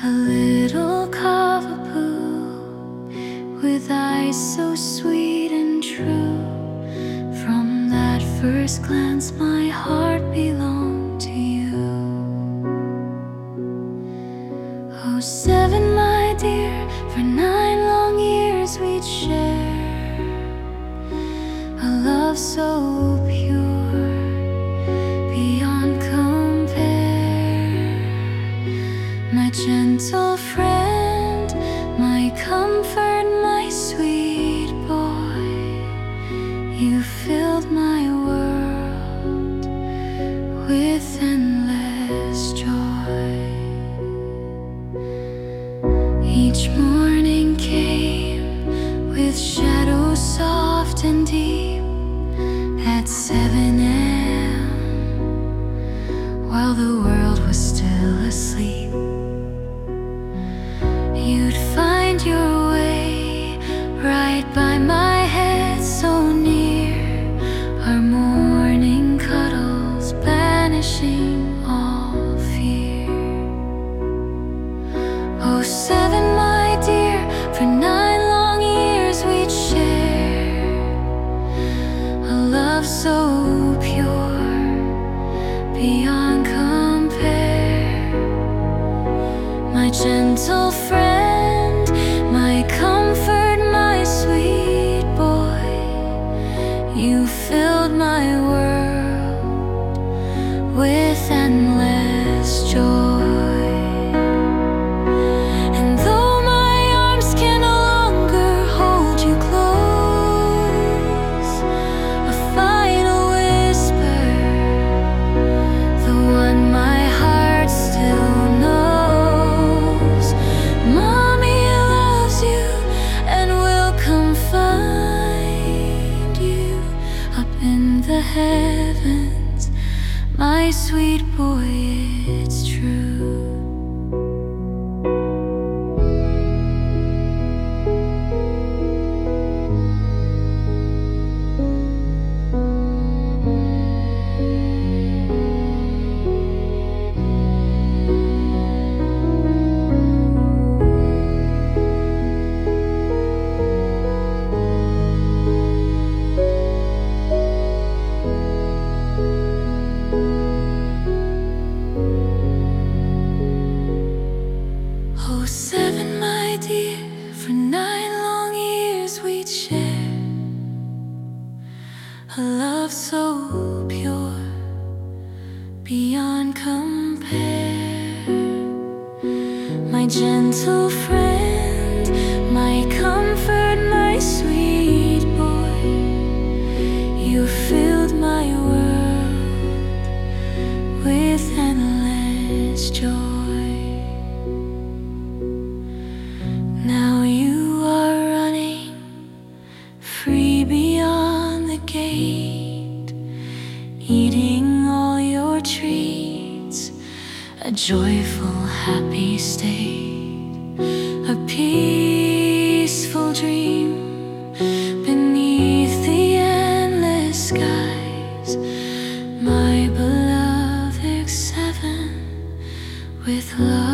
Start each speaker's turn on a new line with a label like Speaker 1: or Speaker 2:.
Speaker 1: A little cockapoo with eyes so sweet and true. From that first glance, my heart belonged to you. Oh, seven, my dear, for 9 long years we'd share a love so pure, beyond compare. My gentle friend, my comfort, my sweet boy, you filled my world with endless joy. Each morning came with shadows soft and deep at 7 a.m. while the world was still asleep. You'd find your way right by my head, so near, our morning cuddles banishing all fear. Oh, seven, my dear, for 9 long years we'd share a love so pure, beyond compare. My gentle friend, my comfort, my sweet boy, you filled my world with endless joy. And though my arms can no longer hold you close, a final whisper, the one my heart still knows. Mommy loves you and will come find you up in the heavens, my sweet boy, it's true. Oh, seven, my dear, for 9 long years we'd share a love so pure, beyond compare. My gentle friend, my comfort, my sweet boy, you filled my world with endless joy. Now you are running free beyond the gate, eating all your treats, a joyful, happy state, a peaceful dream beneath the endless skies. My beloved 7, with love